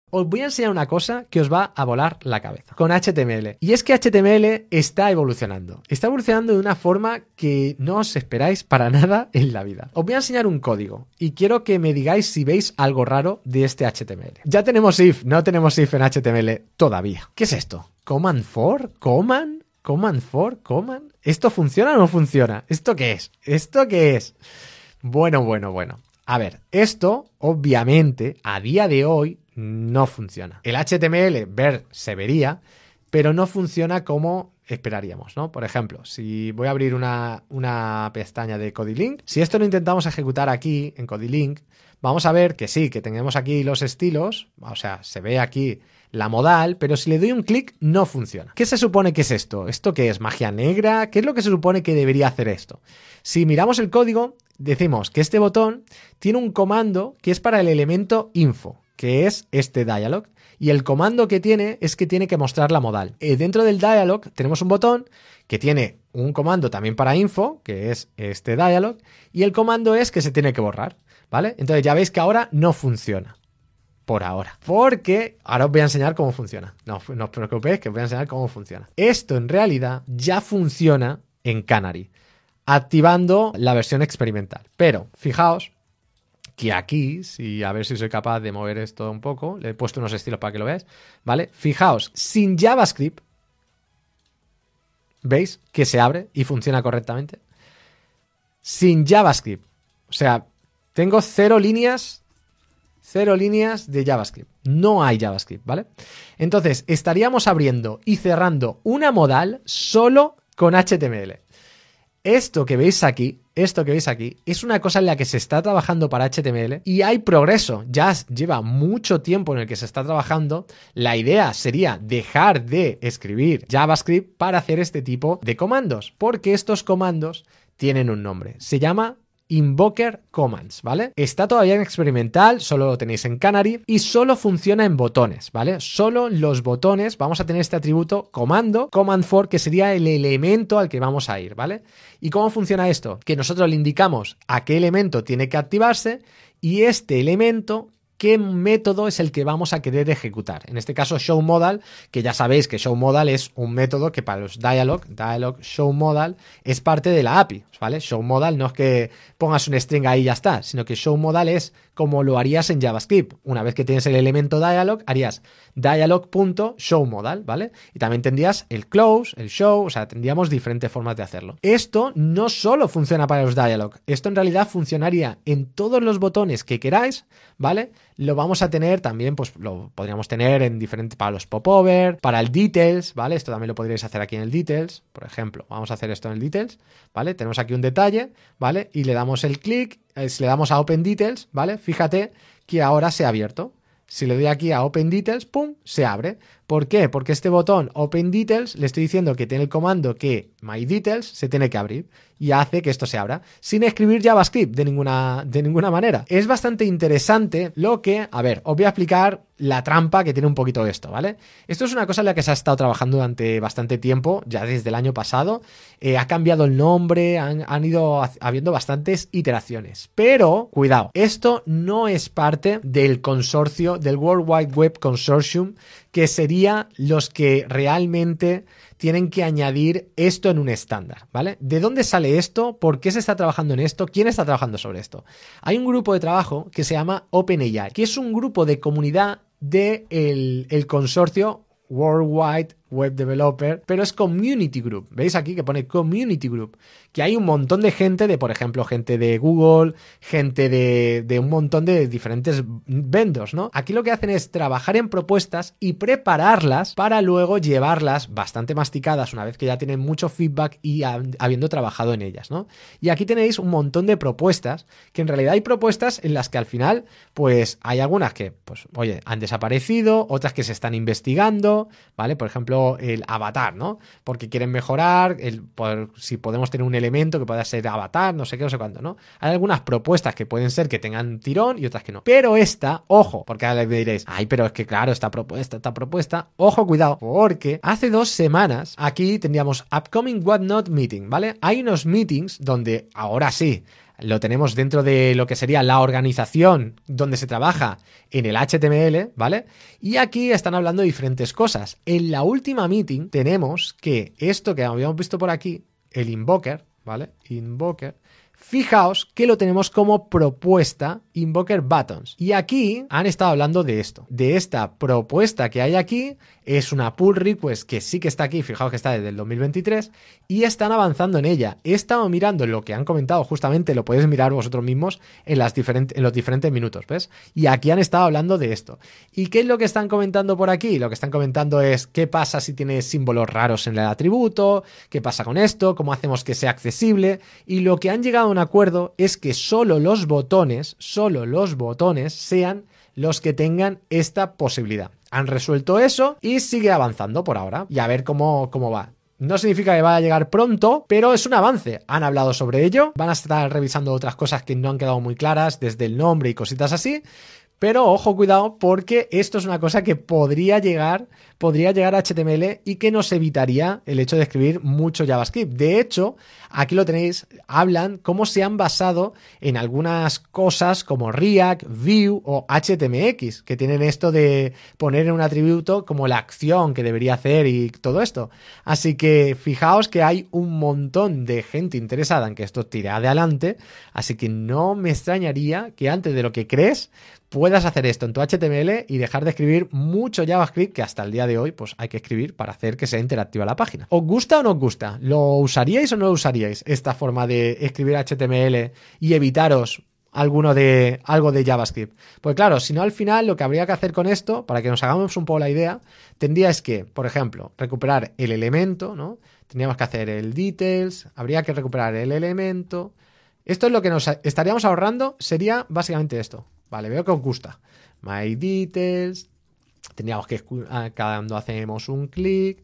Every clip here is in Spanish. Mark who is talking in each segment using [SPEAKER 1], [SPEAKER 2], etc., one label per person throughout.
[SPEAKER 1] Os voy a enseñar una cosa que os va a volar la cabeza con HTML. Y es que HTML está evolucionando. Está evolucionando de una forma que no os esperáis para nada en la vida. Os voy a enseñar un código y quiero que me digáis si veis algo raro de este HTML. Ya tenemos if, no tenemos if en HTML todavía. ¿Qué es esto? ¿Command for? ¿Command? ¿Command for? ¿Command? ¿Esto funciona o no funciona? ¿Esto qué es? ¿Esto qué es? Bueno. A ver, esto obviamente a día de hoy no funciona. El HTML ver se vería, pero no funciona como esperaríamos, ¿no? Por ejemplo, si voy a abrir una pestaña de Codilink, si esto lo intentamos ejecutar aquí en Codilink, vamos a ver que sí, que tenemos aquí los estilos, o sea, se ve aquí la modal, pero si le doy un clic no funciona. ¿Qué se supone que es esto? ¿Esto qué es? ¿Magia negra? ¿Qué es lo que se supone que debería hacer esto? Si miramos el código, decimos que este botón tiene un comando que es para el elemento info, que es este dialog, y el comando que tiene es que tiene que mostrar la modal. Dentro del dialog tenemos un botón que tiene un comando también para info, que es este dialog, y el comando es que se tiene que borrar, ¿vale? Entonces ya veis que ahora no funciona. Por ahora. Porque ahora os voy a enseñar cómo funciona. No os preocupéis que os voy a enseñar cómo funciona. Esto en realidad ya funciona en Canary, activando la versión experimental. Pero fijaos que aquí, a ver si soy capaz de mover esto un poco, le he puesto unos estilos para que lo veáis, ¿vale? Fijaos, sin JavaScript, ¿veis que se abre y funciona correctamente? Sin JavaScript. O sea, tengo cero líneas de JavaScript. No hay JavaScript, ¿vale? Entonces, estaríamos abriendo y cerrando una modal solo con HTML. Esto que veis aquí es una cosa en la que se está trabajando para HTML y hay progreso. Ya lleva mucho tiempo en el que se está trabajando. La idea sería dejar de escribir JavaScript para hacer este tipo de comandos, porque estos comandos tienen un nombre. Se llama Invoker Commands, ¿vale? Está todavía en experimental, solo lo tenéis en Canary y solo funciona en botones, ¿vale? Solo en los botones vamos a tener este atributo comando, command for, que sería el elemento al que vamos a ir, ¿vale? ¿Y cómo funciona esto? Que nosotros le indicamos a qué elemento tiene que activarse y este elemento qué método es el que vamos a querer ejecutar. En este caso, showModal, que ya sabéis que showModal es un método que para los dialog showModal es parte de la API, ¿vale? ShowModal no es que pongas un string ahí y ya está, sino que showModal es como lo harías en JavaScript. Una vez que tienes el elemento dialog, harías dialog.showModal, ¿vale? Y también tendrías el close, el show, o sea, tendríamos diferentes formas de hacerlo. Esto no solo funciona para los dialog, esto en realidad funcionaría en todos los botones que queráis, ¿vale? Lo vamos a tener también, pues lo podríamos tener en diferentes, para los popover, para el details, ¿vale? Esto también lo podríais hacer aquí en el details, por ejemplo, vamos a hacer esto en el details, ¿vale? Tenemos aquí un detalle, ¿vale? Y le damos el clic, si le damos a Open Details, ¿vale? Fíjate que ahora se ha abierto. Si le doy aquí a Open Details, ¡pum!, se abre. ¿Por qué? Porque este botón Open Details le estoy diciendo que tiene el comando que My Details se tiene que abrir y hace que esto se abra sin escribir JavaScript de ninguna manera. Es bastante interesante lo que, a ver, os voy a explicar la trampa que tiene un poquito esto, ¿vale? Esto es una cosa en la que se ha estado trabajando durante bastante tiempo, ya desde el año pasado. Ha cambiado el nombre, han ido habiendo bastantes iteraciones. Pero, cuidado, esto no es parte del consorcio, del World Wide Web Consortium, que sería los que realmente tienen que añadir esto en un estándar, ¿vale? ¿De dónde sale esto? ¿Por qué se está trabajando en esto? ¿Quién está trabajando sobre esto? Hay un grupo de trabajo que se llama OpenAI, que es un grupo de comunidad del consorcio Worldwide Web Developer, pero es Community Group. ¿Veis aquí que pone Community Group? Que hay un montón de gente de, por ejemplo, gente de Google, gente de un montón de diferentes vendors, ¿no? Aquí lo que hacen es trabajar en propuestas y prepararlas para luego llevarlas bastante masticadas una vez que ya tienen mucho feedback y habiendo trabajado en ellas, ¿no? Y aquí tenéis un montón de propuestas, que en realidad hay propuestas en las que al final, pues hay algunas que, pues, oye, han desaparecido, otras que se están investigando, ¿vale? Por ejemplo, el avatar, ¿no? Porque quieren mejorar si podemos tener un elemento que pueda ser avatar, no sé qué, no sé cuánto, ¿no? Hay algunas propuestas que pueden ser que tengan tirón y otras que no. Pero esta, ojo, porque ahora me diréis, ay, pero es que claro, esta propuesta, ojo, cuidado, porque hace 2 semanas aquí tendríamos Upcoming Whatnot Meeting, ¿vale? Hay unos meetings donde ahora sí, lo tenemos dentro de lo que sería la organización donde se trabaja en el HTML, ¿vale? Y aquí están hablando de diferentes cosas. En la última meeting tenemos que esto que habíamos visto por aquí, el invoker, ¿vale? Invoker. Fijaos que lo tenemos como propuesta Invoker Buttons. Y aquí han estado hablando de esto. De esta propuesta que hay aquí. Es una pull request que sí que está aquí. Fijaos que está desde el 2023. Y están avanzando en ella. He estado mirando lo que han comentado. Justamente lo podéis mirar vosotros mismos en los diferentes minutos. ¿Ves? Y aquí han estado hablando de esto. ¿Y qué es lo que están comentando por aquí? Lo que están comentando es qué pasa si tienes símbolos raros en el atributo. ¿Qué pasa con esto? ¿Cómo hacemos que sea accesible? Y lo que han llegado a un acuerdo es que solo los botones sean los que tengan esta posibilidad. Han resuelto eso y sigue avanzando por ahora y a ver cómo va. No significa que vaya a llegar pronto, pero es un avance. Han hablado sobre ello, van a estar revisando otras cosas que no han quedado muy claras, desde el nombre y cositas así. Pero ojo, cuidado, porque esto es una cosa que podría llegar a HTML y que nos evitaría el hecho de escribir mucho JavaScript. De hecho, aquí lo tenéis, hablan cómo se han basado en algunas cosas como React, Vue o HTMX, que tienen esto de poner en un atributo como la acción que debería hacer y todo esto. Así que fijaos que hay un montón de gente interesada en que esto tire adelante, así que no me extrañaría que antes de lo que crees puedas hacer esto en tu HTML y dejar de escribir mucho JavaScript que hasta el día de hoy pues hay que escribir para hacer que sea interactiva la página. ¿Os gusta o no os gusta? ¿Lo usaríais o no lo usaríais esta forma de escribir HTML y evitaros algo de JavaScript? Pues claro, si no, al final lo que habría que hacer con esto, para que nos hagamos un poco la idea, tendríais que, por ejemplo, recuperar el elemento, ¿no? Tendríamos que hacer el details, habría que recuperar el elemento. Esto es lo que nos estaríamos ahorrando, sería básicamente esto. Vale, veo que os gusta. My details. Tendríamos que cuando hacemos un clic,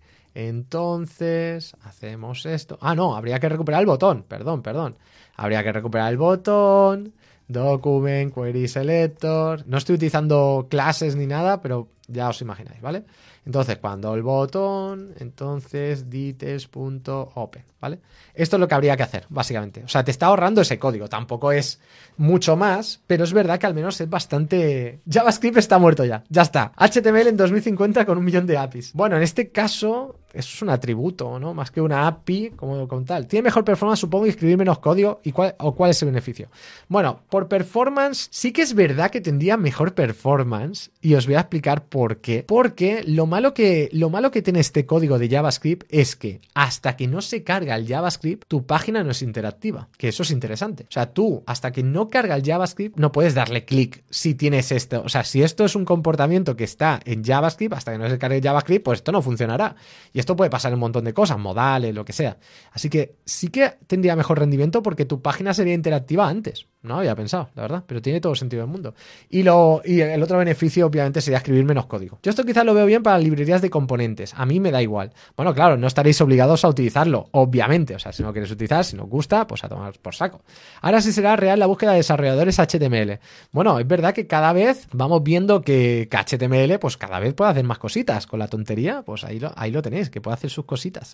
[SPEAKER 1] entonces hacemos esto. Ah, no, habría que recuperar el botón. Perdón. Habría que recuperar el botón. Document, query selector. No estoy utilizando clases ni nada, pero ya os imagináis, ¿vale? Entonces, cuando el botón, entonces details.open, ¿vale? Esto es lo que habría que hacer, básicamente. O sea, te está ahorrando ese código. Tampoco es mucho más, pero es verdad que al menos es bastante... JavaScript está muerto ya está. HTML en 2050 con 1 millón de APIs. Bueno, en este caso, eso es un atributo, ¿no? Más que una API como tal. Tiene mejor performance, supongo, y escribir menos código. ¿Cuál es el beneficio? Bueno, por performance, sí que es verdad que tendría mejor performance, y os voy a explicar por qué. Porque lo malo que tiene este código de JavaScript es que hasta que no se carga el JavaScript, tu página no es interactiva. Que eso es interesante. O sea, tú, hasta que no carga el JavaScript, no puedes darle clic si tienes esto. O sea, si esto es un comportamiento que está en JavaScript, hasta que no se cargue JavaScript, pues esto no funcionará. Y esto puede pasar en un montón de cosas, modales, lo que sea. Así que sí que tendría mejor rendimiento porque tu página sería interactiva antes. No había pensado, la verdad, pero tiene todo el sentido del mundo. Y el otro beneficio, obviamente, sería escribir menos código. Yo esto quizás lo veo bien para librerías de componentes. A mí me da igual. Bueno, claro, no estaréis obligados a utilizarlo, obviamente. O sea, si no queréis utilizar, si no os gusta, pues a tomar por saco. Ahora sí será real la búsqueda de desarrolladores HTML. Bueno, es verdad que cada vez vamos viendo que HTML, pues cada vez puede hacer más cositas. Con la tontería, pues ahí lo tenéis, que puede hacer sus cositas.